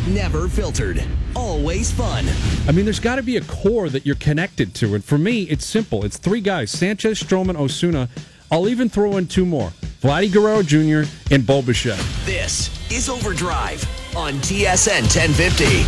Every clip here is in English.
never filtered, always fun. I memean, there's got to be a core that you're connected to. And for me, it's simple. It's three guys, Sanchez, Stroman, Osuna. I'll even throw in two more, Vladdy Guerrero Jr. and Bo Bichette. This is Overdrive on TSN 1050.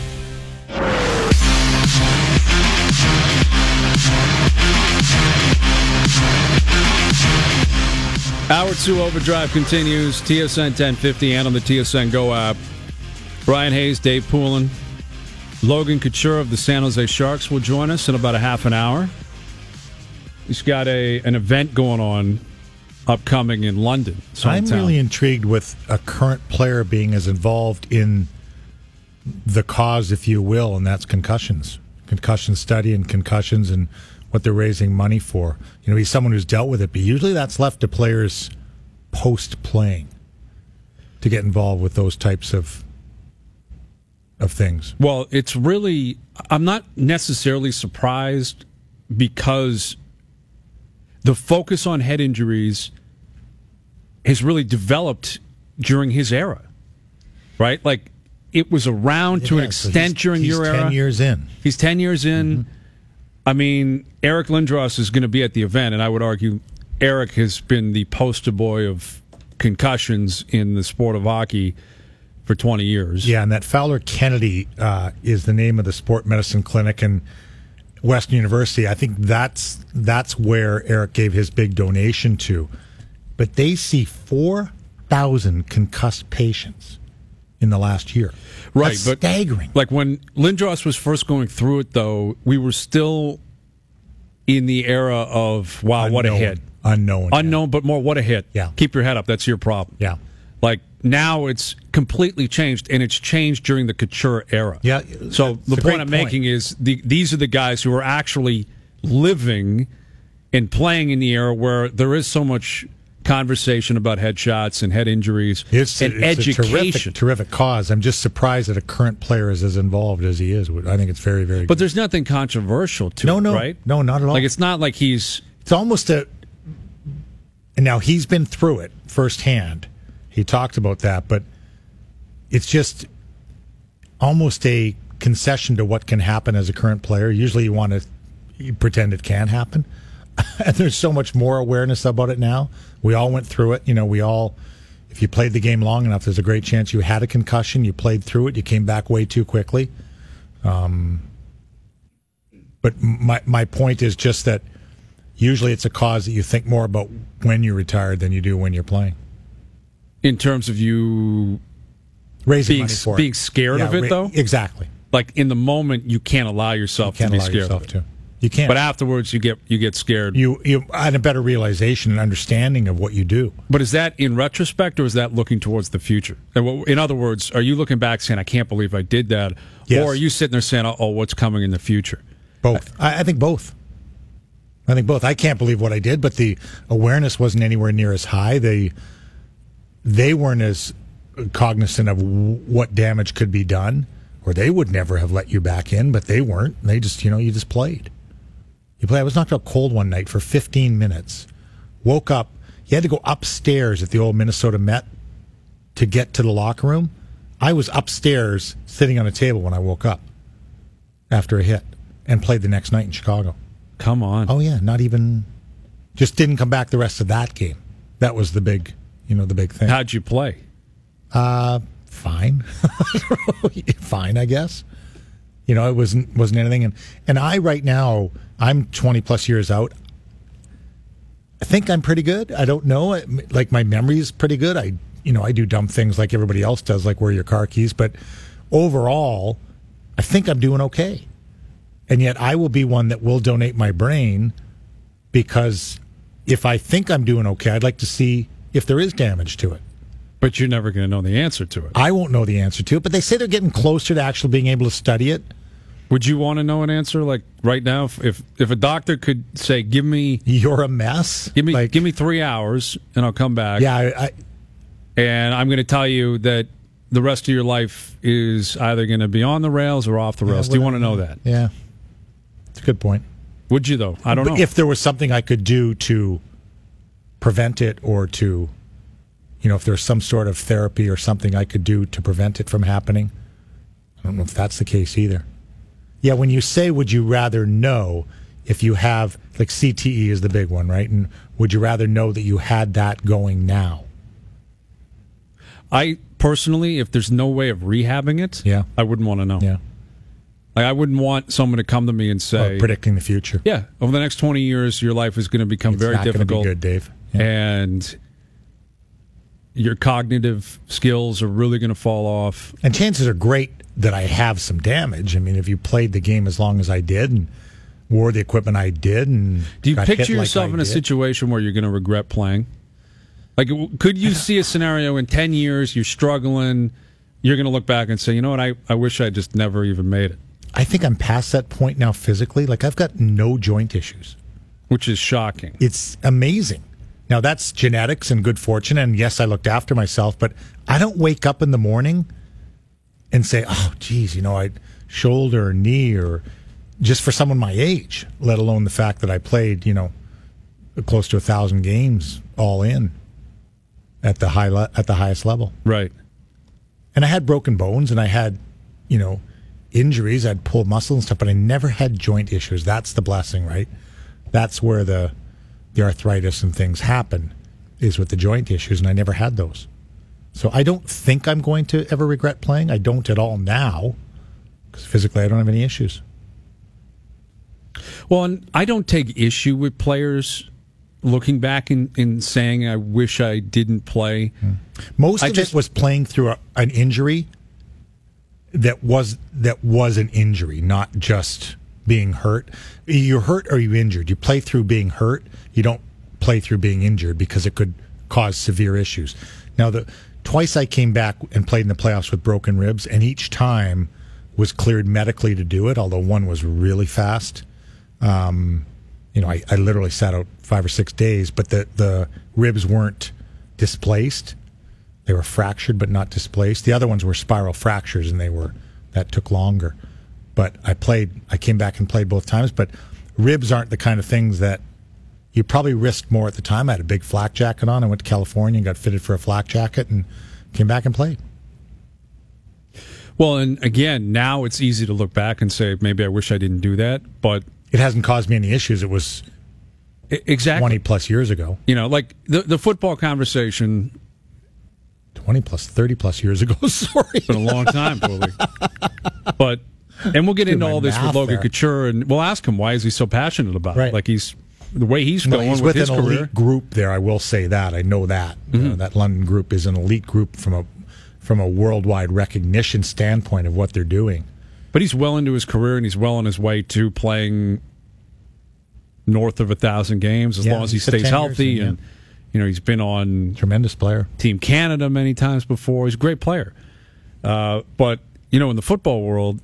Hour 2 Overdrive continues, TSN 1050 and on the TSN Go app. Brian Hayes, Dave Poulin, Logan Couture of the San Jose Sharks will join us in about a half an hour. He's got an event going on upcoming in London. I'm really intrigued with a current player being as involved in the cause, if you will, and that's concussions. Concussion study and concussions and what they're raising money for. You know, he's someone who's dealt with it, but usually that's left to players post-playing to get involved with those types of things. Well, it's really, I'm not necessarily surprised because the focus on head injuries has really developed during his era, right? Like, it was around to an extent during your era. He's 10 years in. He's 10 years in. Mm-hmm. I mean, Eric Lindros is going to be at the event, and I would argue Eric has been the poster boy of concussions in the sport of hockey for 20 years. Yeah, and that Fowler Kennedy is the name of the sport medicine clinic in Western University. I think that's where Eric gave his big donation to. But they see 4,000 concussed patients in the last year. Right, that's but staggering. Like when Lindros was first going through it, though, we were still in the era of, wow, unknown, what a hit. Unknown, but more, what a hit. Yeah. Keep your head up. That's your problem. Yeah. Like, now it's completely changed, and it's changed during the Couture era. Yeah. So the point I'm making is these are the guys who are actually living and playing in the era where there is so much conversation about headshots and head injuries and education. A terrific cause. I'm just surprised that a current player is as involved as he is. I think it's very, very good. But there's nothing controversial to it, right? No, not at all. Like, it's not like he's... It's almost a... And now he's been through it firsthand. He talked about that, but it's just almost a concession to what can happen as a current player. Usually you want to pretend it can happen. And there's so much more awareness about it now. We all went through it. You know, if you played the game long enough, there's a great chance you had a concussion, you played through it, you came back way too quickly. But my point is just that usually it's a cause that you think more about when you're retired than you do when you're playing. In terms of you raising money for being scared of it, though? Exactly. Like, in the moment, you can't allow yourself to be scared of it. You can't. But afterwards, you get scared. You had a better realization and understanding of what you do. But is that in retrospect, or is that looking towards the future? In other words, are you looking back saying, I can't believe I did that? Yes. Or are you sitting there saying, oh, what's coming in the future? Both. I think both. I can't believe what I did, but the awareness wasn't anywhere near as high. They weren't as cognizant of what damage could be done, or they would never have let you back in, but they weren't. They just, you just played. I was knocked out cold one night for 15 minutes. Woke up. You had to go upstairs at the old Minnesota Met to get to the locker room. I was upstairs sitting on a table when I woke up after a hit and played the next night in Chicago. Come on. Oh, yeah. Not even... Just didn't come back the rest of that game. That was the big, the big thing. How'd you play? Fine. Fine, I guess. It wasn't anything. And I, right now, I'm 20 plus years out. I think I'm pretty good. I don't know. Like, my memory is pretty good. I do dumb things like everybody else does, like wear your car keys. But overall, I think I'm doing okay. And yet I will be one that will donate my brain, because if I think I'm doing okay, I'd like to see if there is damage to it. But you're never going to know the answer to it. I won't know the answer to it, but they say they're getting closer to actually being able to study it. Would you want to know an answer, like, right now? If a doctor could say, give me... You're a mess? Give me 3 hours, and I'll come back. Yeah, and I'm going to tell you that the rest of your life is either going to be on the rails or off the rails. Do you want to know that? Yeah. It's a good point. Would you, though? I don't know. If there was something I could do to prevent it, or to, if there's some sort of therapy or something I could do to prevent it from happening, don't know if that's the case either. Yeah, when you say would you rather know if you have, like CTE is the big one, right? And would you rather know that you had that going now? I personally, if there's no way of rehabbing it, Yeah. I wouldn't want to know. Yeah. Like, I wouldn't want someone to come to me and say, Predicting the future. yeah, over the next 20 years, your life is going to become It's very not difficult. going to be good, Dave. Yeah. And your cognitive skills are really going to fall off. And chances are great that I have some damage. I mean, if you played the game as long as I did and wore the equipment I did, and Do you got picture hit like yourself I in a did. situation where you're going to regret playing? Like, could you see a scenario in 10 years, you're struggling, you're going to look back and say, you know what, I wish I just never even made it, I think I'm past that point now physically. Like, I've got no joint issues. which is shocking. It's amazing. Now, that's genetics and good fortune, and yes, I looked after myself, but I don't wake up in the morning and say, oh, geez, you know, I shoulder or knee, or just for someone my age, let alone the fact that I played, you know, close to 1,000 games all in at the highest level. Right. And I had broken bones, and I had, you know, injuries. I'd pulled muscle and stuff, but I never had joint issues. That's the blessing, right? That's where the arthritis and things happen, is with the joint issues, and I never had those. So I don't think I'm going to ever regret playing. I don't at all now, because physically I don't have any issues. Well, and I don't take issue with players looking back and saying, I wish I didn't play. Most of it was playing through an injury that was an injury, not just being hurt. You're hurt or you're injured. You play through being hurt. You don't play through being injured, because it could cause severe issues. Now, twice I came back and played in the playoffs with broken ribs, and each time was cleared medically to do it, although one was really fast. You know, I literally sat out 5 or 6 days, but the ribs weren't displaced. They were fractured but not displaced. The other ones were spiral fractures, and that took longer. But I came back and played both times, but ribs aren't the kind of things that you probably risked more at the time. I had a big flak jacket on. I went to California and got fitted for a flak jacket and came back and played. Well, and again, now it's easy to look back and say, maybe I wish I didn't do that, but it hasn't caused me any issues. It was exactly 20 plus years ago. You know, like the football conversation. 20 plus, 30 plus years ago. Sorry. It's been a long time, Paulie. But, and we'll get into all this with Logan Couture, and we'll ask him, why is he so passionate about it? Like, the way he's going he's with with his an career. elite group there. I will say that. I know that. That London group is an elite group from a worldwide recognition standpoint of what they're doing. But he's well into his career, and he's well on his way to playing north of 1,000 games as long as he stays healthy. And you know, he's been on tremendous player Team Canada many times before. He's a great player. But you know, in the football world,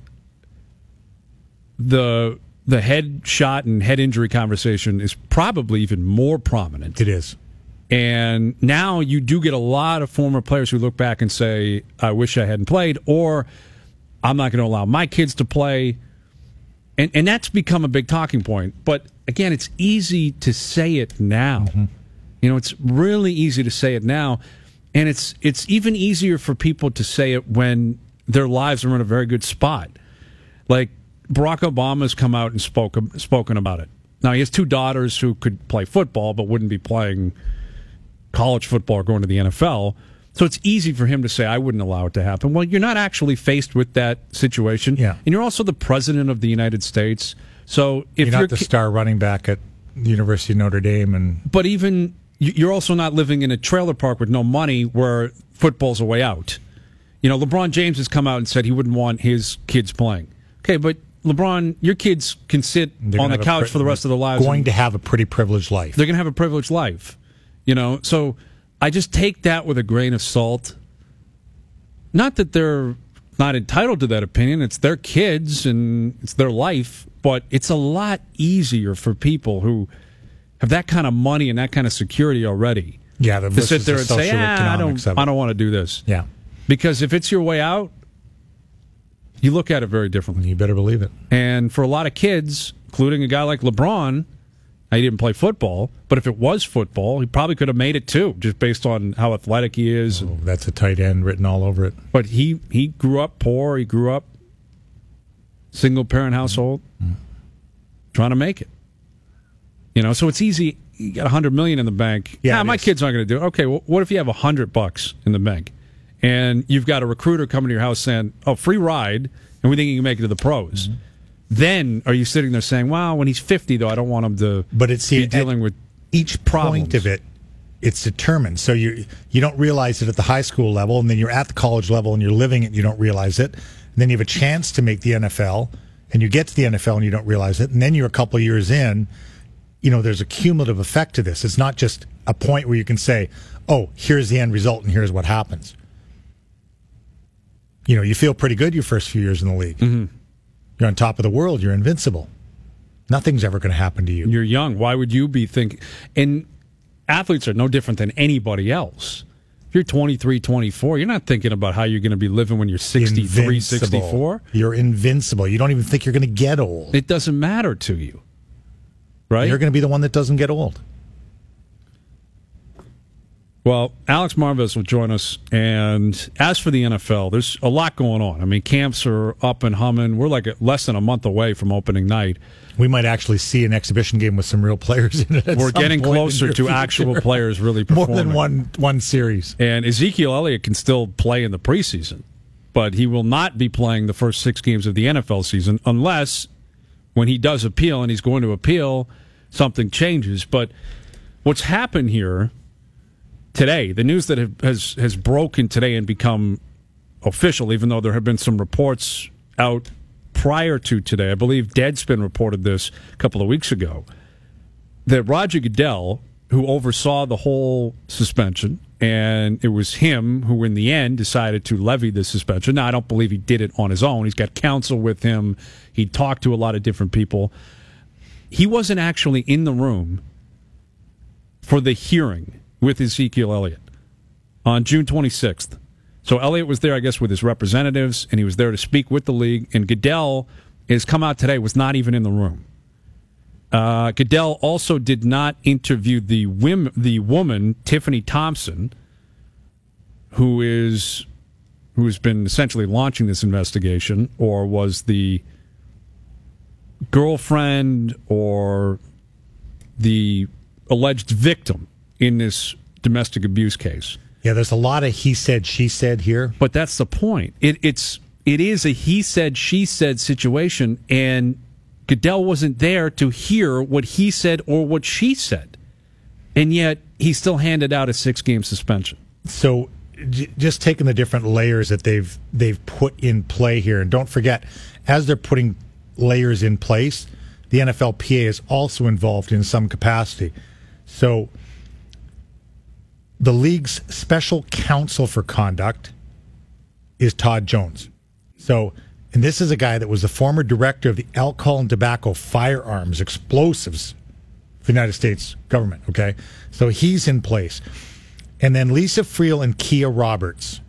the head shot and head injury conversation is probably even more prominent. It is. And now you do get a lot of former players who look back and say, I wish I hadn't played, or I'm not going to allow my kids to play. And that's become a big talking point. But again, it's easy to say it now. You know, it's really easy to say it now. And it's even easier for people to say it when their lives are in a very good spot. Like, Barack Obama's come out and spoken about it. Now, he has 2 daughters who could play football but wouldn't be playing college football or going to the NFL. So it's easy for him to say, I wouldn't allow it to happen. Well, you're not actually faced with that situation. Yeah. And you're also the president of the United States. So if you're not the star running back at the University of Notre Dame. But even you're also not living in a trailer park with no money where football's a way out. You know, LeBron James has come out and said he wouldn't want his kids playing. Okay, but LeBron, your kids can sit on the couch for the rest of their lives. Going to have a pretty privileged life. They're going to have a privileged life. You know, so I just take that with a grain of salt. Not that they're not entitled to that opinion. It's their kids and it's their life. But it's a lot easier for people who have that kind of money and that kind of security already. Yeah, to sit there and say, I don't want to do this. Yeah. Because if it's your way out, you look at it very differently. You better believe it. And for a lot of kids, including a guy like LeBron, he didn't play football, but if it was football, he probably could have made it too, just based on how athletic he is. Oh, that's a tight end written all over it. But he grew up poor. He grew up single-parent household, trying to make it. So it's easy. You got $100 million in the bank. Yeah, my kids aren't going to do it. Okay, well, what if you have $100 in the bank, and you've got a recruiter coming to your house saying, "Oh, free ride," and we think you can make it to the pros? Mm-hmm. Then are you sitting there saying, "Well, when he's 50, though, I don't want him to be dealing with each problems." Point of it, it's determined. So you don't realize it at the high school level, and then you're at the college level and you're living it and you don't realize it. And then you have a chance to make the NFL, and you get to the NFL and you don't realize it. And then you're a couple of years in, there's a cumulative effect to this. It's not just a point where you can say, "Oh, here's the end result and here's what happens." You feel pretty good your first few years in the league. Mm-hmm. You're on top of the world. You're invincible. Nothing's ever going to happen to you. You're young. Why would you be thinking? And athletes are no different than anybody else. If you're 23, 24, you're not thinking about how you're going to be living when you're 63, 64. You're invincible. You don't even think you're going to get old. It doesn't matter to you, right? You're going to be the one that doesn't get old. Well, Alex Marvez will join us, and as for the NFL, there's a lot going on. I mean, camps are up and humming. We're like less than a month away from opening night. We might actually see an exhibition game with some real players in it. We're getting closer to actual players really performing. More than one series. And Ezekiel Elliott can still play in the preseason, but he will not be playing the first 6 games of the NFL season unless, when he does appeal, and he's going to appeal, something changes. But what's happened here today, the news that has broken today and become official, even though there have been some reports out prior to today, I believe Deadspin reported this a couple of weeks ago, that Roger Goodell, who oversaw the whole suspension, and it was him who in the end decided to levy the suspension. Now, I don't believe he did it on his own. He's got counsel with him. He talked to a lot of different people. He wasn't actually in the room for the hearing with Ezekiel Elliott on June 26th. So Elliott was there, I guess, with his representatives, and he was there to speak with the league. And Goodell has come out today, was not even in the room. Goodell also did not interview the woman, Tiffany Thompson, who has been essentially launching this investigation, or was the girlfriend or the alleged victim in this domestic abuse case. Yeah, there's a lot of he said, she said here. But that's the point. It is a he said, she said situation, and Goodell wasn't there to hear what he said or what she said. And yet, he still handed out a 6-game suspension. So, just taking the different layers that they've put in play here, and don't forget, as they're putting layers in place, the NFLPA is also involved in some capacity. So, the league's special counsel for conduct is Todd Jones. So, and this is a guy that was the former director of the Alcohol and Tobacco Firearms Explosives for the United States government, okay? So he's in place. And then Lisa Friel and Kia Roberts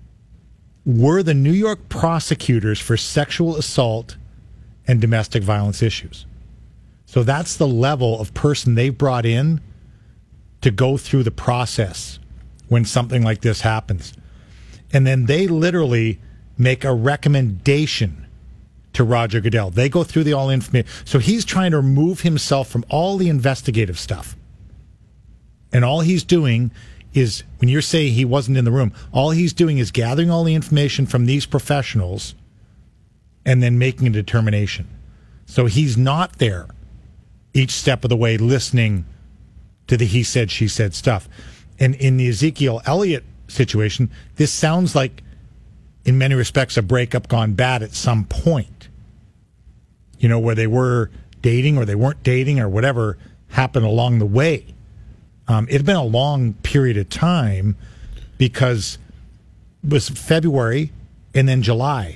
were the New York prosecutors for sexual assault and domestic violence issues. So that's the level of person they've brought in to go through the process when something like this happens. And then they literally make a recommendation to Roger Goodell. They go through the all information. So he's trying to remove himself from all the investigative stuff. And all he's doing is, when you're saying he wasn't in the room, all he's doing is gathering all the information from these professionals and then making a determination. So he's not there each step of the way listening to the he said, she said stuff. And in the Ezekiel Elliott situation, this sounds like, in many respects, a breakup gone bad at some point. You know, where they were dating or they weren't dating or whatever happened along the way. It had been a long period of time because it was February and then July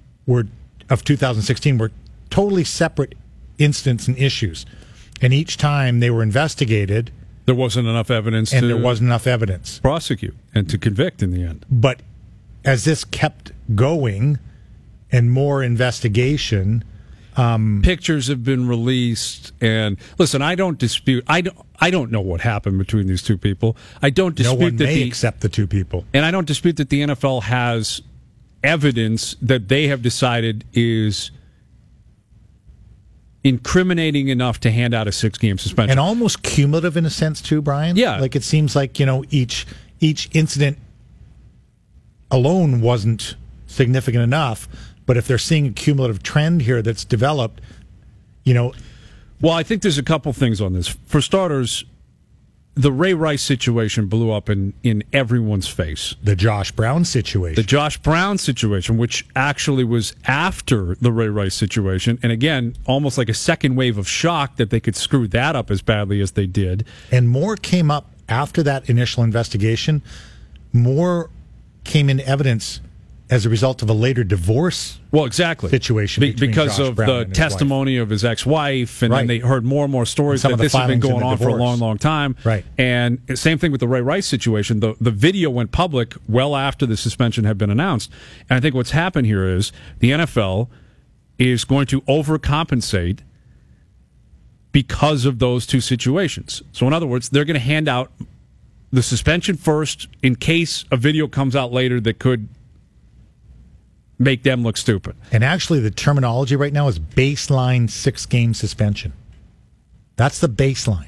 of 2016 were totally separate incidents and issues. And each time they were investigated, there wasn't enough evidence and there wasn't enough evidence. Prosecute and to convict in the end. But as this kept going and more investigation, pictures have been released. And listen, I don't dispute. I don't know what happened between these two people. I don't dispute no one that may except the two people, and I don't dispute that the NFL has evidence that they have decided is incriminating enough to hand out a 6-game suspension. And almost cumulative in a sense, too, Brian. Yeah. Like it seems like, each incident alone wasn't significant enough. But if they're seeing a cumulative trend here that's developed, Well, I think there's a couple things on this. For starters, the Ray Rice situation blew up in everyone's face. The Josh Brown situation. The Josh Brown situation, which actually was after the Ray Rice situation. And again, almost like a second wave of shock that they could screw that up as badly as they did. And more came up after that initial investigation. More came into evidence as a result of a later divorce situation because Josh of Brown the and his testimony of his ex-wife, and then they heard more and more stories that this has been going on for a long, long time. Right. And same thing with the Ray Rice situation. The video went public well after the suspension had been announced. And I think what's happened here is the NFL is going to overcompensate because of those two situations. So in other words, they're going to hand out the suspension first in case a video comes out later that could make them look stupid. And actually, the terminology right now is baseline 6-game suspension. That's the baseline.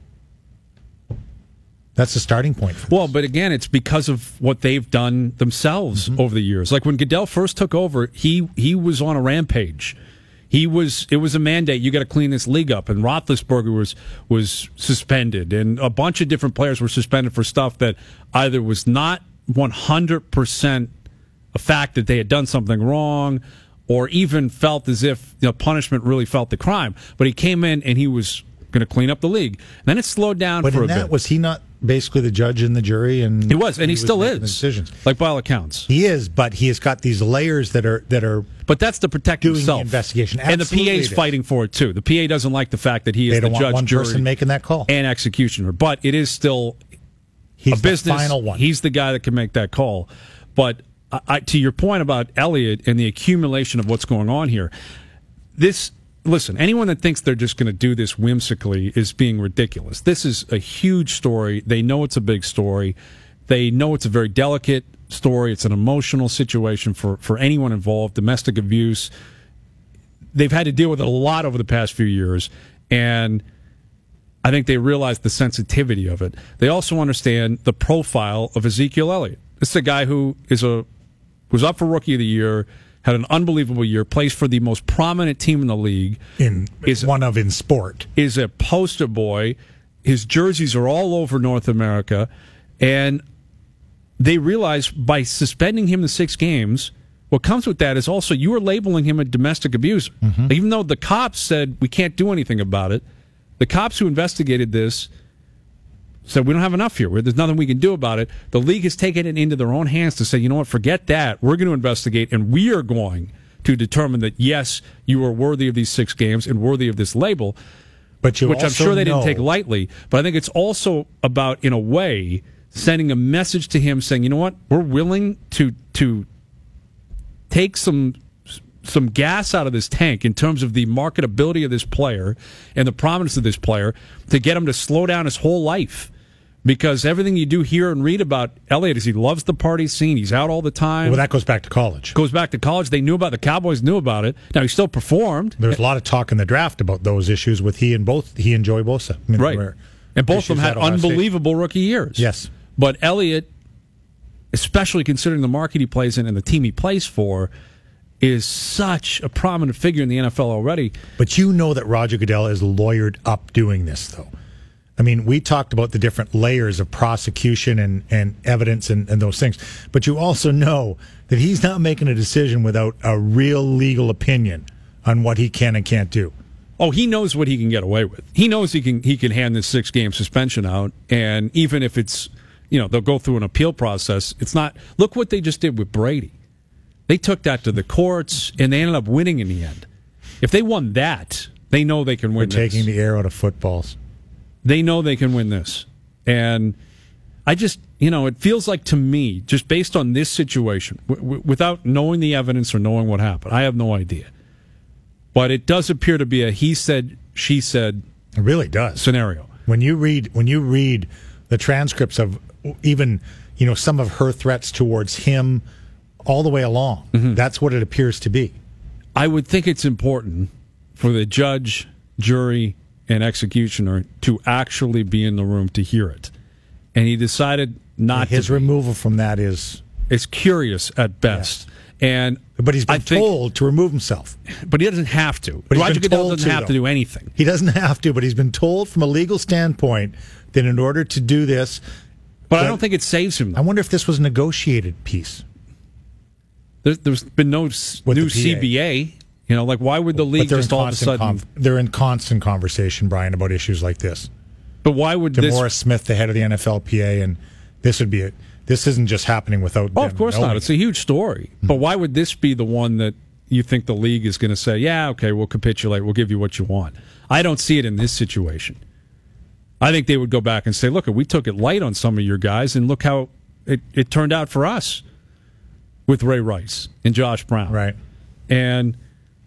That's the starting point. Well, but again, it's because of what they've done themselves over the years. Like when Goodell first took over, he was on a rampage. It was a mandate. You got to clean this league up. And Roethlisberger was suspended, and a bunch of different players were suspended for stuff that either was not 100% a fact that they had done something wrong, or even felt as if punishment really felt the crime. But he came in and he was going to clean up the league. And then it slowed down for a bit. Was he not basically the judge and the jury? And he was, and he still is. Decisions. Like by all accounts, he is. But he has got these layers that are. But that's to protect doing himself. The investigation, and the PA's fighting for it too. The PA doesn't like the fact that he is the judge, one jury, person making that call, and executioner. But it is still a business. The final one. He's the guy that can make that call. But to your point about Elliott and the accumulation of what's going on here, listen, anyone that thinks they're just going to do this whimsically is being ridiculous. This is a huge story. They know it's a big story. They know it's a very delicate story. It's an emotional situation for anyone involved. Domestic abuse. They've had to deal with it a lot over the past few years, and I think they realize the sensitivity of it. They also understand the profile of Ezekiel Elliott. This is a guy who was up for Rookie of the Year, had an unbelievable year, plays for the most prominent team in the league. In sport. Is a poster boy. His jerseys are all over North America. And they realize by suspending him the 6 games, what comes with that is also you are labeling him a domestic abuser. Mm-hmm. Even though the cops said we can't do anything about it, the cops who investigated this said, we don't have enough here. There's nothing we can do about it. The league has taken it into their own hands to say, you know what, forget that. We're going to investigate, and we are going to determine that, yes, you are worthy of these 6 games and worthy of this label, which I'm sure they didn't take lightly. But I think it's also about, in a way, sending a message to him saying, you know what, we're willing to take some gas out of this tank in terms of the marketability of this player and the prominence of this player to get him to slow down his whole life. Because everything you do hear and read about Elliott is he loves the party scene. He's out all the time. Well, that goes back to college. They knew about it. The Cowboys knew about it. Now, he still performed. There's a lot of talk in the draft about those issues with he and Joey Bosa. Right. And both of them had unbelievable rookie years. Yes. But Elliott, especially considering the market he plays in and the team he plays for, is such a prominent figure in the NFL already. But you know that Roger Goodell is lawyered up doing this, though. I mean, we talked about the different layers of prosecution and evidence and those things. But you also know that he's not making a decision without a real legal opinion on what he can and can't do. Oh, he knows what he can get away with. He knows he can hand this 6-game suspension out, and even if it's, they'll go through an appeal process, it's not. Look what they just did with Brady. They took that to the courts, and they ended up winning in the end. If they won that, they know they can win this. They're taking the air out of footballs. They know they can win this. And I just, it feels like to me, just based on this situation, without knowing the evidence or knowing what happened, I have no idea. But it does appear to be a he said, she said it really does scenario. When you read the transcripts of even, some of her threats towards him all the way along, that's what it appears to be. I would think it's important for the judge, jury, and executioner to actually be in the room to hear it. And he decided not His to. removal from that is curious at best. And but he's been told to remove himself. But he doesn't have to. But Roger Goodell doesn't have to do anything. He doesn't have to, but he's been told from a legal standpoint that in order to do this... But I don't think it saves him. I wonder if this was a negotiated piece. There's been no new CBA. Like why would the league just all of a sudden... They're in constant conversation, Brian, about issues like this. But why would Morris Smith, the head of the NFLPA, and this would be it. This isn't just happening without them. Oh, of course not. It's a huge story. Mm-hmm. But why would this be the one that you think the league is going to say, yeah, okay, we'll capitulate, we'll give you what you want? I don't see it in this situation. I think they would go back and say, look, we took it light on some of your guys, and look how it turned out for us with Ray Rice and Josh Brown. Right. And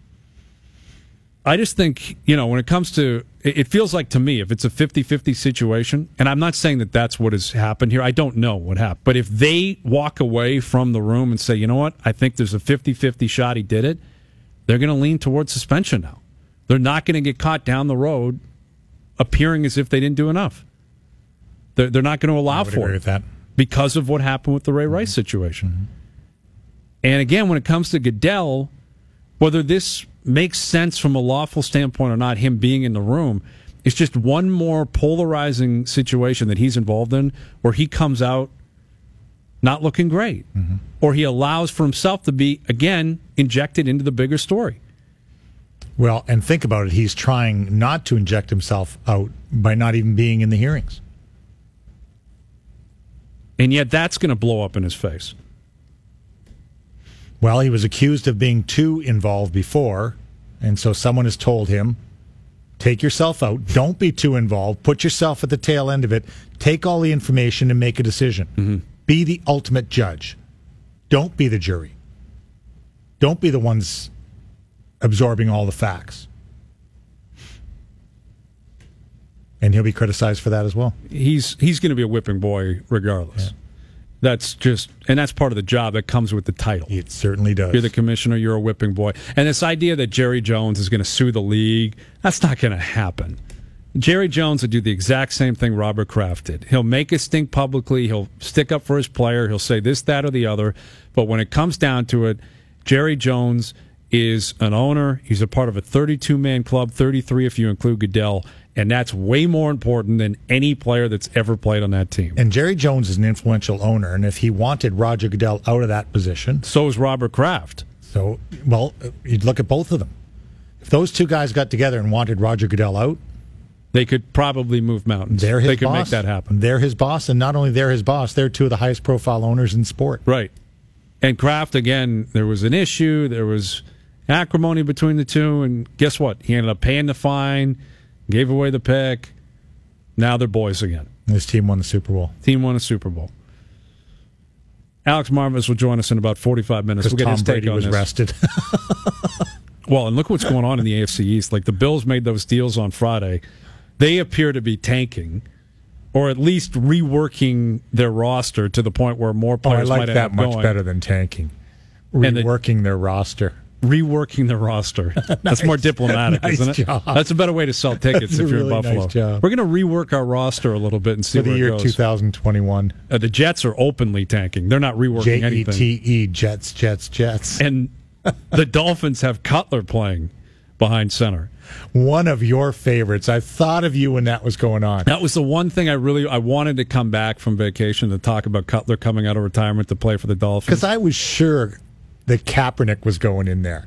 I just think, when it comes to, it feels like to me, if it's a 50-50 situation, and I'm not saying that that's what has happened here. I don't know what happened. But if they walk away from the room and say, you know what, I think there's a 50-50 shot he did it, they're going to lean towards suspension now. They're not going to get caught down the road appearing as if they didn't do enough. They're not going to allow for it that. Because of what happened with the Ray Rice situation. Mm-hmm. And again, when it comes to Goodell, whether this makes sense from a lawful standpoint or not, him being in the room, it's just one more polarizing situation that he's involved in where he comes out not looking great. Mm-hmm. Or he allows for himself to be, again, injected into the bigger story. Well, and think about it. He's trying not to inject himself out by not even being in the hearings. And yet that's going to blow up in his face. Well, he was accused of being too involved before, and so someone has told him, take yourself out, don't be too involved, put yourself at the tail end of it, take all the information and make a decision. Mm-hmm. Be the ultimate judge. Don't be the jury. Don't be the ones absorbing all the facts. And he'll be criticized for that as well. He's going to be a whipping boy regardless. Yeah. That's part of the job that comes with the title. It certainly does. You're the commissioner, you're a whipping boy. And this idea that Jerry Jones is going to sue the league, that's not going to happen. Jerry Jones will do the exact same thing Robert Kraft did. He'll make it stink publicly, he'll stick up for his player, he'll say this, that, or the other. But when it comes down to it, Jerry Jones is an owner. He's a part of a 32-man club, 33 if you include Goodell. And that's way more important than any player that's ever played on that team. And Jerry Jones is an influential owner, and if he wanted Roger Goodell out of that position... So is Robert Kraft. So, well, you'd look at both of them. If those two guys got together and wanted Roger Goodell out... They could probably move mountains. They're his They could boss. make that happen. They're his boss, and not only they're his boss, they're two of the highest-profile owners in sport. Right. And Kraft, again, there was an issue, there was acrimony between the two, and guess what? He ended up paying the fine... Gave away the pick. Now they're boys again. His team won the Super Bowl. Team won a Super Bowl. Alex Marvis will join us in about 45 minutes. We'll get Tom Brady was rested. Well, and look what's going on in the AFC East. Like the Bills made those deals on Friday. They appear to be tanking, or at least reworking their roster to the point where more players might end up going. I like that much better than tanking. Reworking their roster. Reworking the roster. That's more diplomatic, nice isn't it? Job. That's a better way to sell tickets if you're really in Buffalo. Nice job. We're going to rework our roster a little bit and see for the where year it goes. 2021. The Jets are openly tanking. They're not reworking anything. Jete, Jets. And the Dolphins have Cutler playing behind center. One of your favorites. I thought of you when that was going on. That was the one thing I wanted to come back from vacation to talk about Cutler coming out of retirement to play for the Dolphins. Because I was sure that Kaepernick was going in there.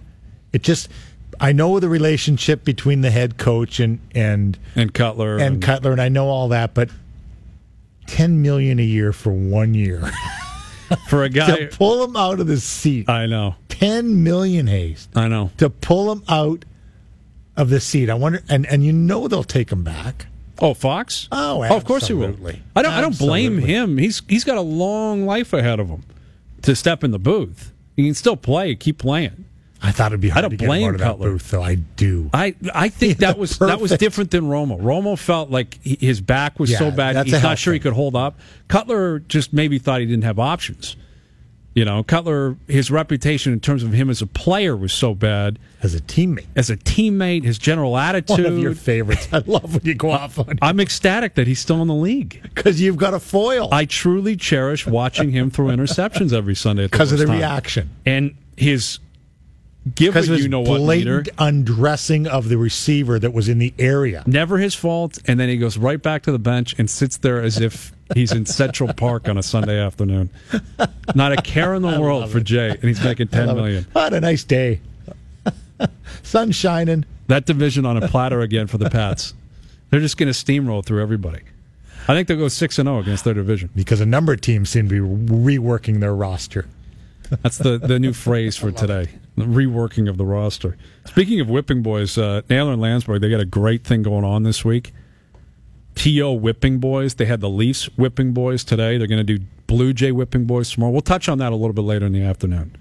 I know the relationship between the head coach and Cutler and I know all that, but $10 million a year for 1 year for a guy to pull him out of the seat. I know $10 million, Hayes. I know to pull him out of the seat. I wonder, and they'll take him back. Oh, Fox? Oh, of course he will. I don't blame him. He's got a long life ahead of him to step in the booth. He can still play. Keep playing. I thought it'd be hard to get him out of that booth, though. I do. I think that was different than Romo. Romo felt like his back was so bad he's not sure he could hold up. Cutler just maybe thought he didn't have options. You know, Cutler, his reputation in terms of him as a player was so bad. As a teammate, his general attitude. One of your favorites. I love when you go off on him. I'm ecstatic that he's still in the league. Because you've got a foil. I truly cherish watching him throw interceptions every Sunday. Because of the reaction. And his give because a of his you-know-what blatant leader. Undressing of the receiver that was in the area. Never his fault. And then he goes right back to the bench and sits there as if he's in Central Park on a Sunday afternoon. Not a care in the world for Jay, and he's making $10 million. What a nice day. Sun shining. That division on a platter again for the Pats. They're just going to steamroll through everybody. I think they'll go 6-0 against their division. Because a number of teams seem to be reworking their roster. That's the new phrase for today. The reworking of the roster. Speaking of whipping boys, Naylor and Landsberg, they got a great thing going on this week. T.O. Whipping Boys. They had the Leafs Whipping Boys today. They're going to do Blue Jay Whipping Boys tomorrow. We'll touch on that a little bit later in the afternoon.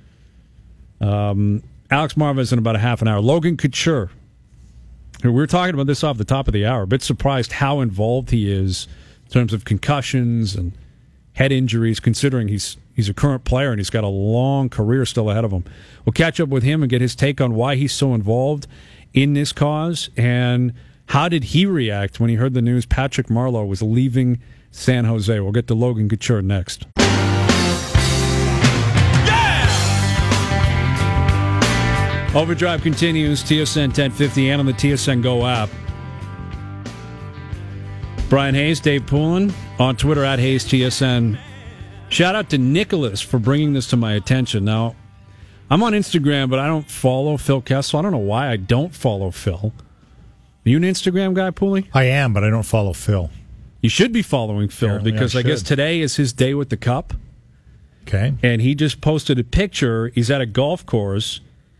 Alex Marvez in about a half an hour. Logan Couture. We were talking about this off the top of the hour. A bit surprised how involved he is in terms of concussions and head injuries, considering he's a current player and he's got a long career still ahead of him. We'll catch up with him and get his take on why he's so involved in this cause and how did he react when he heard the news Patrick Marleau was leaving San Jose. We'll get to Logan Couture next. Overdrive continues, TSN 1050 and on the TSN Go app. Brian Hayes, Dave Poulin, on Twitter at HayesTSN. Shout out to Nicholas for bringing this to my attention. Now, I'm on Instagram, but I don't follow Phil Kessel. I don't know why I don't follow Phil. Are you an Instagram guy, Pooley? I am, but I don't follow Phil. You should be following Phil Apparently because I guess today is his day with the Cup. Okay. And he just posted a picture. He's at a golf course.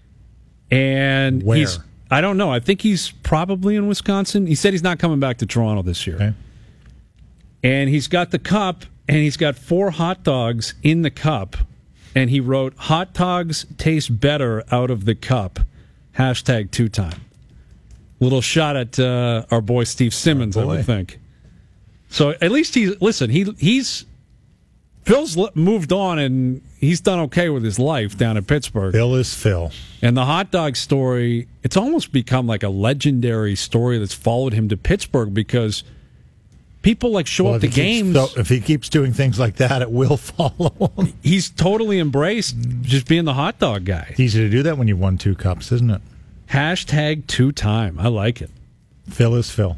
And where? I don't know. I think he's probably in Wisconsin. He said he's not coming back to Toronto this year. Okay. And he's got the cup, and he's got 4 hot dogs in the cup. And he wrote, "Hot dogs taste better out of the cup." Hashtag 2-time. Little shot at our boy Steve Simmons, I would think. So at least he's Phil's moved on and he's done okay with his life down in Pittsburgh. Phil is Phil. And the hot dog story, it's almost become like a legendary story that's followed him to Pittsburgh because people show up to games. If he keeps doing things like that, it will follow him. He's totally embraced just being the hot dog guy. It's easy to do that when you've won 2 cups, isn't it? Hashtag 2-time. I like it. Phil is Phil.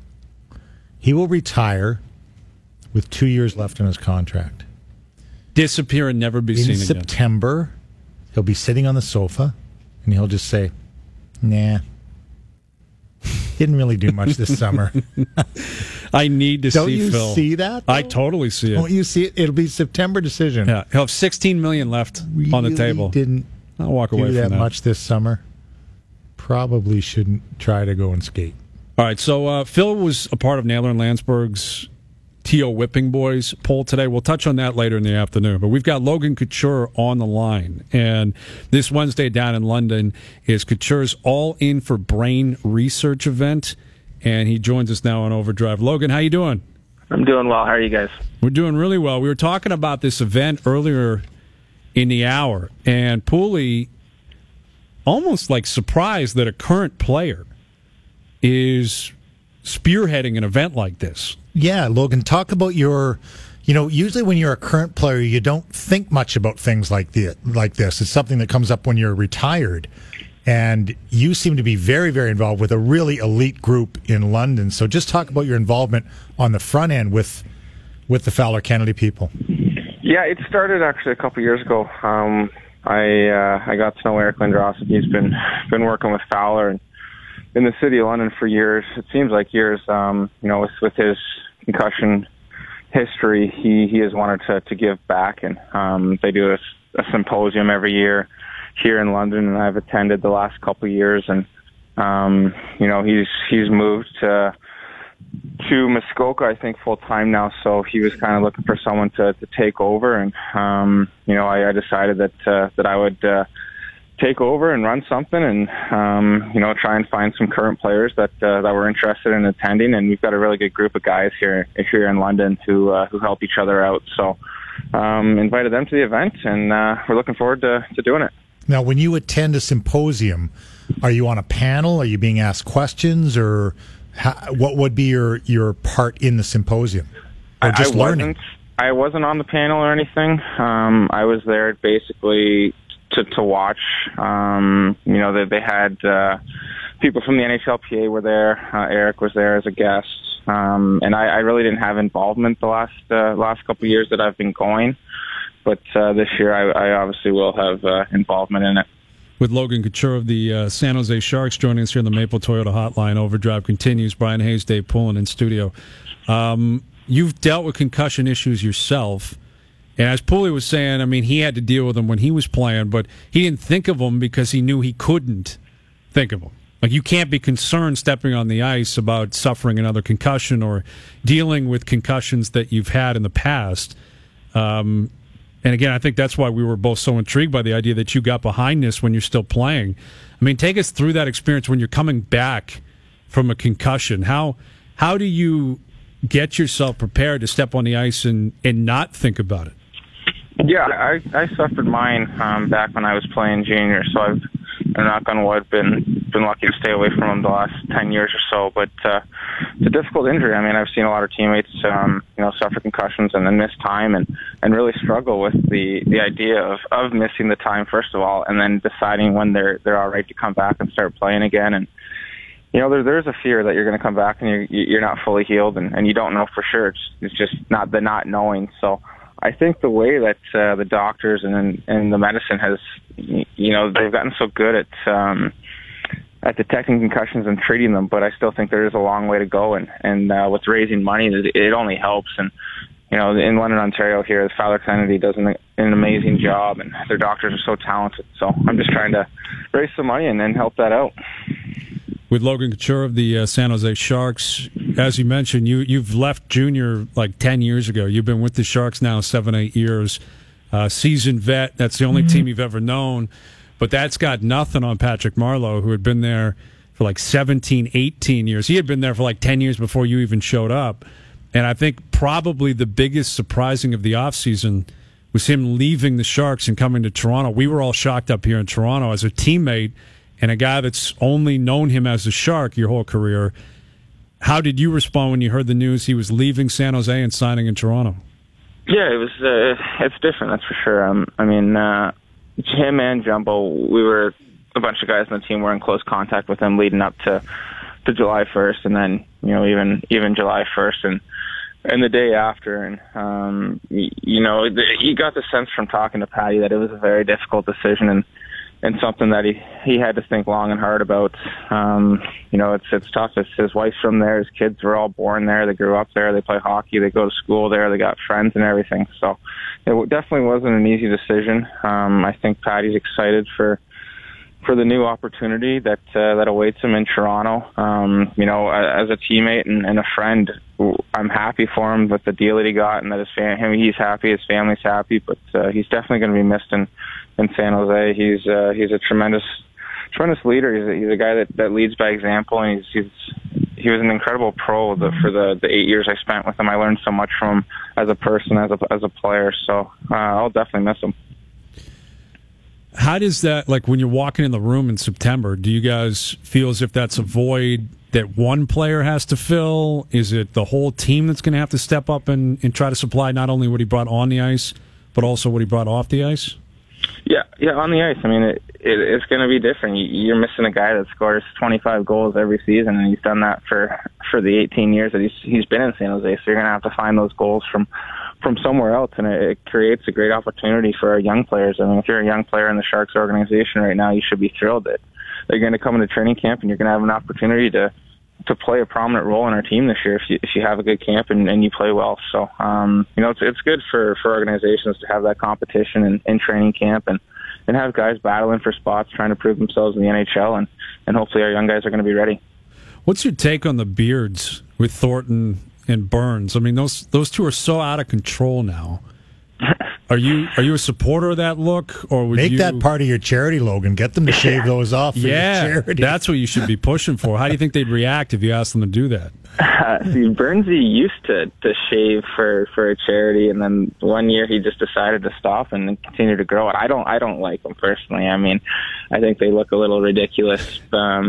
He will retire with 2 years left in his contract. Disappear and never be seen again. In September, he'll be sitting on the sofa, and he'll just say, "Nah, didn't really do much this summer." I need to Don't see you Phil. see that, though? I totally see it. Don't you see it? It'll be September decision. Yeah, he'll have $16 million left on the table. Didn't I'll walk away do from that much this summer. Probably shouldn't try to go and skate. All right, so Phil was a part of Naylor and Landsberg's T.O. Whipping Boys poll today. We'll touch on that later in the afternoon. But we've got Logan Couture on the line. And this Wednesday down in London is Couture's All In for Brain research event. And he joins us now on Overdrive. Logan, how you doing? I'm doing well. How are you guys? We're doing really well. We were talking about this event earlier in the hour. And Pooley almost surprised that a current player is spearheading an event like this. Yeah, Logan, talk about your, usually when you're a current player, you don't think much about things like this. It's something that comes up when you're retired. And you seem to be very, very involved with a really elite group in London. So just talk about your involvement on the front end with the Fowler Kennedy people. Yeah, it started actually a couple years ago. I got to know Eric Lindros. He's been working with Fowler and in the city of London for years. It seems like years. With his concussion history, he has wanted to give back, and they do a symposium every year here in London, and I've attended the last couple of years. And he's moved to Muskoka, I think, full time now. So he was kind of looking for someone to take over, and I decided that I would take over and run something, and try and find some current players that were interested in attending. And we've got a really good group of guys here in London who help each other out. So invited them to the event, and we're looking forward to doing it. Now, when you attend a symposium, are you on a panel? Are you being asked questions, or what would be your part in the symposium? Or just learning? I wasn't on the panel or anything. I was there basically to watch. They had people from the NHLPA were there. Eric was there as a guest, and I really didn't have involvement the last couple of years that I've been going. But this year, I obviously will have involvement in it. With Logan Couture of the San Jose Sharks joining us here in the Maple Toyota Hotline, Overdrive continues. Brian Hayes, Dave Poulin in studio. You've dealt with concussion issues yourself. And as Pooley was saying, I mean, he had to deal with them when he was playing, but he didn't think of them because he knew he couldn't think of them. Like, you can't be concerned stepping on the ice about suffering another concussion or dealing with concussions that you've had in the past. And again, I think that's why we were both so intrigued by the idea that you got behind this when you're still playing. I mean, take us through that experience when you're coming back from a concussion. How do you get yourself prepared to step on the ice and not think about it? Yeah, I suffered mine back when I was playing junior, so I've, knock on wood, been lucky to stay away from them the last 10 years or so. But it's a difficult injury. I mean, I've seen a lot of teammates, suffer concussions and then miss time and really struggle with the idea of missing the time, first of all, and then deciding when they're all right to come back and start playing again. And there's a fear that you're going to come back and you're not fully healed, and you don't know for sure. It's just not the not knowing. So I think the way that the doctors and the medicine has, they've gotten so good at detecting concussions and treating them, but I still think there is a long way to go. And with raising money, it only helps. And in London, Ontario, here, the Fowler Kennedy does an amazing job, and their doctors are so talented. So I'm just trying to raise some money and then help that out. With Logan Couture of the San Jose Sharks, as you mentioned, you've left junior like 10 years ago. You've been with the Sharks now 7-8 years. Seasoned vet. That's the only team you've ever known. But that's got nothing on Patrick Marleau, who had been there for like 17, 18 years. He had been there for like 10 years before you even showed up. And I think probably the biggest surprising of the offseason was him leaving the Sharks and coming to Toronto. We were all shocked up here in Toronto as a teammate and a guy that's only known him as a Shark your whole career. How did you respond when you heard the news he was leaving San Jose and signing in Toronto? Yeah, it was. It's different, that's for sure. Him and Jumbo, we were a bunch of guys on the team were in close contact with him leading up to July 1st, and then even July 1st and the day after, and you got the sense from talking to Patty that it was a very difficult decision and something that he had to think long and hard about. It's tough. His wife's from there. His kids were all born there. They grew up there. They play hockey. They go to school there. They got friends and everything. So it definitely wasn't an easy decision. I think Patty's excited for the new opportunity that awaits him in Toronto. As a teammate and a friend, I'm happy for him with the deal that he got and that he's happy, his family's happy, but he's definitely going to be missed in San Jose. He's a tremendous leader. He's a guy that leads by example, and he was an incredible pro for the 8 years I spent with him. I learned so much from him as a person, as a player. So I'll definitely miss him. How does that, like when you're walking in the room in September, do you guys feel as if that's a void that one player has to fill? Is it the whole team that's going to have to step up and try to supply not only what he brought on the ice, but also what he brought off the ice? Yeah, on the ice. I mean, it's going to be different. You're missing a guy that scores 25 goals every season, and he's done that for the 18 years that he's been in San Jose. So you're going to have to find those goals from somewhere else, and it creates a great opportunity for our young players. I mean, if you're a young player in the Sharks organization right now, you should be thrilled that they're going to come into training camp and you're going to have an opportunity to play a prominent role in our team this year if you have a good camp and you play well. So, it's good for organizations to have that competition in training camp and have guys battling for spots, trying to prove themselves in the NHL, and hopefully our young guys are going to be ready. What's your take on the beards with Thornton and Burns? I mean, those two are so out of control now. Are you a supporter of that look, or would make you that part of your charity, Logan? Get them to shave those off for your charity. That's what you should be pushing for. How do you think they'd react if you asked them to do that? See, Burnsy used to shave for a charity, and then one year he just decided to stop and continue to grow it. I don't like them personally. I mean, I think they look a little ridiculous.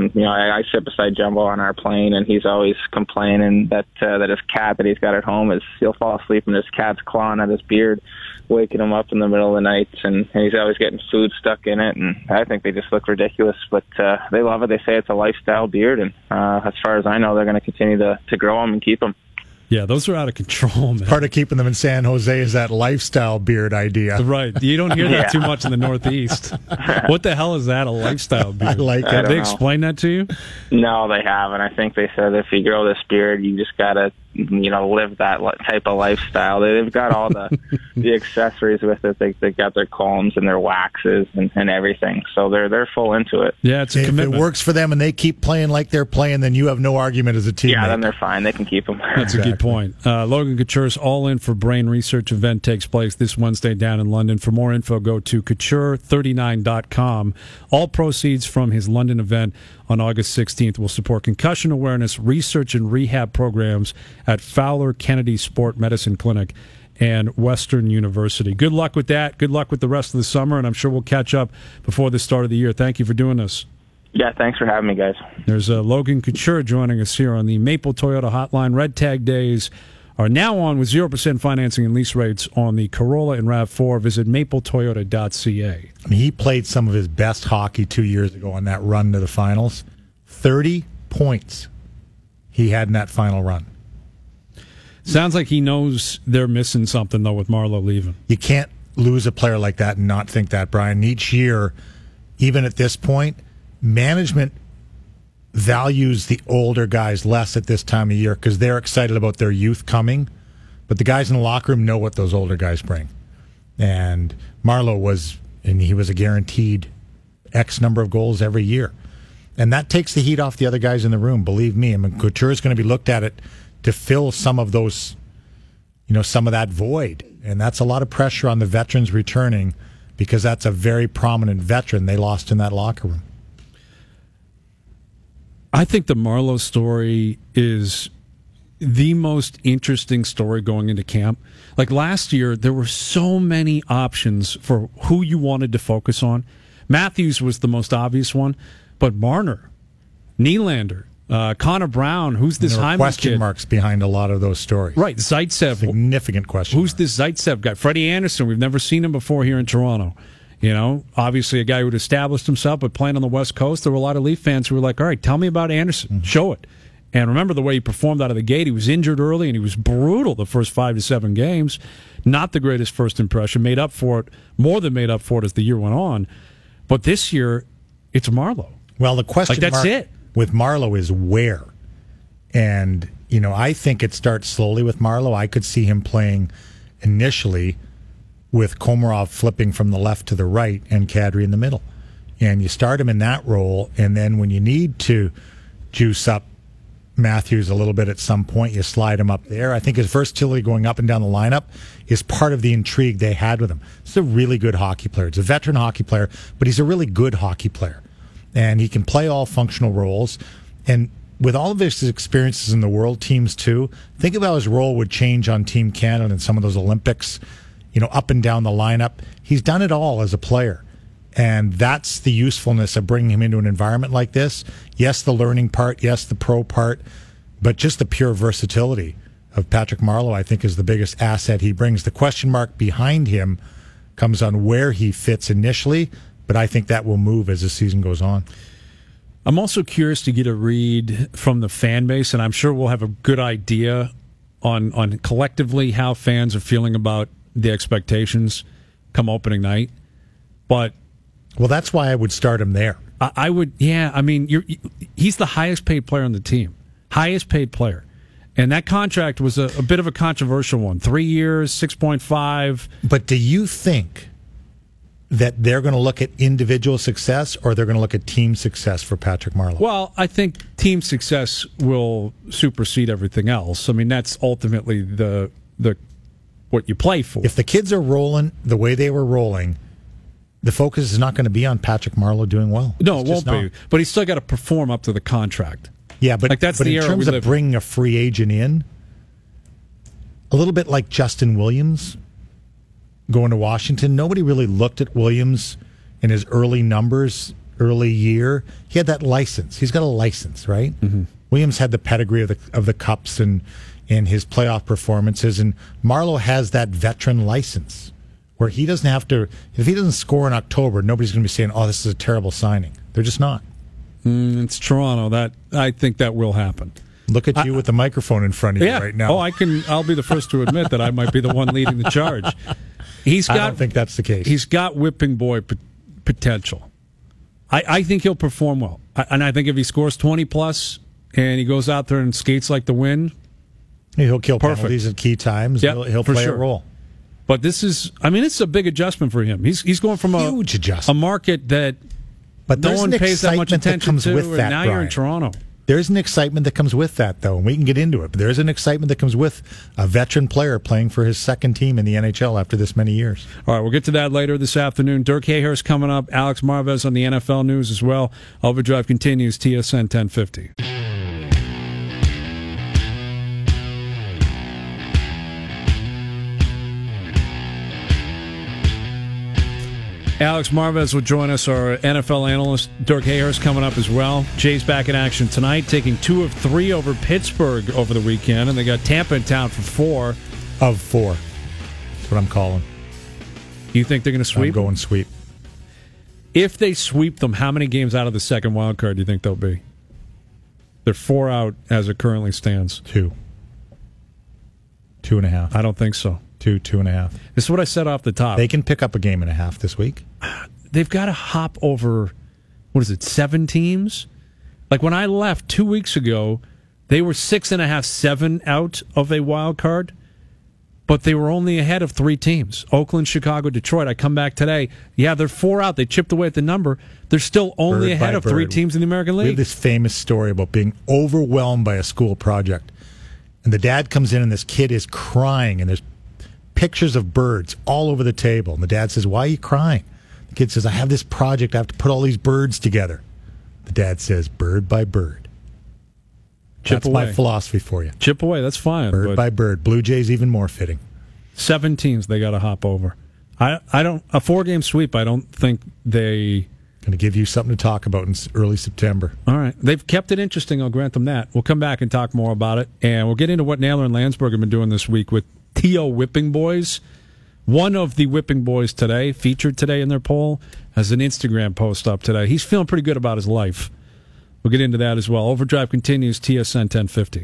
I sit beside Jumbo on our plane, and he's always complaining that his cat that he's got at home he'll fall asleep and his cat's clawing at his beard, waking him up in the middle of the night, and he's always getting food stuck in it, and I think they just look ridiculous, but they love it. They say it's a lifestyle beard, and as far as I know, they're going to continue to grow them and keep them. Yeah, those are out of control, man. Part of keeping them in San Jose is that lifestyle beard idea. Right. You don't hear that too much in the Northeast. What the hell is that, a lifestyle beard? I like it. Have they explained that to you? No, they haven't. I think they said if you grow this beard, you just got to live that type of lifestyle. They've got all the accessories with it. They got their combs and their waxes and everything. So they're full into it. Yeah, it's a commitment. If it works for them and they keep playing like they're playing, then you have no argument as a teammate. Yeah, then they're fine. They can keep them. That's a good point. Logan Couture's All In for Brain Research event takes place this Wednesday down in London. For more info, go to couture39.com. All proceeds from his London event on August 16th will support concussion awareness, research, and rehab programs at Fowler Kennedy Sport Medicine Clinic and Western University. Good luck with that. Good luck with the rest of the summer, and I'm sure we'll catch up before the start of the year. Thank you for doing this. Yeah, thanks for having me, guys. There's Logan Couture joining us here on the Maple Toyota Hotline. Red Tag Days are now on with 0% financing and lease rates on the Corolla and RAV4. Visit mapletoyota.ca. I mean, he played some of his best hockey 2 years ago on that run to the finals. 30 points he had in that final run. Sounds like he knows they're missing something, though, with Marleau leaving. You can't lose a player like that and not think that, Brian. Each year, even at this point, management values the older guys less at this time of year because they're excited about their youth coming. But the guys in the locker room know what those older guys bring. And Marleau was a guaranteed X number of goals every year. And that takes the heat off the other guys in the room, believe me. I mean, Couture is going to be looked at it to fill some of those, some of that void. And that's a lot of pressure on the veterans returning because that's a very prominent veteran they lost in that locker room. I think the Marleau story is the most interesting story going into camp. Like last year, there were so many options for who you wanted to focus on. Matthews was the most obvious one, but Marner, Nylander, Connor Brown, who's this Hyman kid? Question marks behind a lot of those stories. Right, Zaitsev. Significant question. Who's this Zaitsev guy? Freddie Anderson, we've never seen him before here in Toronto. Obviously a guy who had established himself, but playing on the West Coast, there were a lot of Leaf fans who were like, all right, tell me about Anderson. Mm-hmm. Show it. And remember the way he performed out of the gate. He was injured early, and he was brutal the first 5 to 7 games. Not the greatest first impression. Made up for it, more than made up for it as the year went on. But this year, it's Marleau. Well, the question that's it. With Marleau is where. And, I think it starts slowly with Marleau. I could see him playing initially with Komarov flipping from the left to the right and Kadri in the middle. And you start him in that role, and then when you need to juice up Matthews a little bit at some point, you slide him up there. I think his versatility going up and down the lineup is part of the intrigue they had with him. He's a really good hockey player. He's a veteran hockey player, but he's a really good hockey player. And he can play all functional roles. And with all of his experiences in the world teams, too, think of how his role would change on Team Canada and some of those Olympics, up and down the lineup. He's done it all as a player. And that's the usefulness of bringing him into an environment like this. Yes, the learning part. Yes, the pro part. But just the pure versatility of Patrick Marleau, I think, is the biggest asset he brings. The question mark behind him comes on where he fits initially, but I think that will move as the season goes on. I'm also curious to get a read from the fan base, and I'm sure we'll have a good idea on collectively how fans are feeling about the expectations come opening night. But that's why I would start him there. I would, yeah. I mean, he's the highest paid player on the team, highest paid player, and that contract was a bit of a controversial one. 3 years, 6.5. But do you think that they're going to look at individual success or they're going to look at team success for Patrick Marleau? Well, I think team success will supersede everything else. I mean, that's ultimately the what you play for. If the kids are rolling the way they were rolling, the focus is not going to be on Patrick Marleau doing well. No, it won't be. But he's still got to perform up to the contract. Yeah, but like that's but the in era terms we of live bringing a free agent in, a little bit like Justin Williams going to Washington, nobody really looked at Williams in his early numbers, early year. He had that license. He's got a license, right? Mm-hmm. Williams had the pedigree of the Cups and his playoff performances, and Marleau has that veteran license where he doesn't have to. If he doesn't score in October, nobody's going to be saying, "Oh, this is a terrible signing." They're just not. It's Toronto. That I think that will happen. Look at you with the microphone in front of you right now. Oh, I'll be the first to admit that I might be the one leading the charge. I don't think that's the case. He's got whipping boy potential. I think he'll perform well, and I think if he scores 20 plus and he goes out there and skates like the wind, he'll kill penalties at key times. Yep, he'll play a role. But it's a big adjustment for him. He's going from a huge adjustment, a market that no one pays that much attention to, and now you're in Toronto. There's an excitement that comes with that, though, and we can get into it. But there's an excitement that comes with a veteran player playing for his second team in the NHL after this many years. All right, we'll get to that later this afternoon. Dirk Hayhurst coming up. Alex Marvez on the NFL news as well. Overdrive continues, TSN 1050. Alex Marvez will join us, our NFL analyst. Dirk Hayhurst coming up as well. Jays back in action tonight, taking 2 of 3 over Pittsburgh over the weekend, and they got Tampa in town for 4. Of 4. That's what I'm calling. You think they're going to sweep? I'm going sweep. If they sweep them, how many games out of the second wild card do you think they'll be? They're 4 out as it currently stands. 2. 2.5. I don't think so. 2.5. This is what I said off the top. They can pick up a game and a half this week. They've got to hop over, 7 teams? Like when I left 2 weeks ago, they were 6.5, 7 out of a wild card, but they were only ahead of 3 teams. Oakland, Chicago, Detroit. I come back today. Yeah, they're 4 out. They chipped away at the number. They're still only ahead of 3 teams in the American League. We have this famous story about being overwhelmed by a school project. And the dad comes in and this kid is crying, and there's pictures of birds all over the table. And the dad says, "Why are you crying?" The kid says, "I have this project. I have to put all these birds together." The dad says, "Bird by bird." Chip That's away. my philosophy for you. Chip away, that's fine. Bird by bird. Blue Jays even more fitting. 7 teams they got to hop over. I don't a 4-game sweep. I don't think they going to give you something to talk about in early September. All right, they've kept it interesting. I'll grant them that. We'll come back and talk more about it, and we'll get into what Naylor and Landsberg have been doing this week with T.O. Whipping Boys. One of the Whipping Boys today, featured today in their poll, has an Instagram post up today. He's feeling pretty good about his life. We'll get into that as well. Overdrive continues, TSN 1050.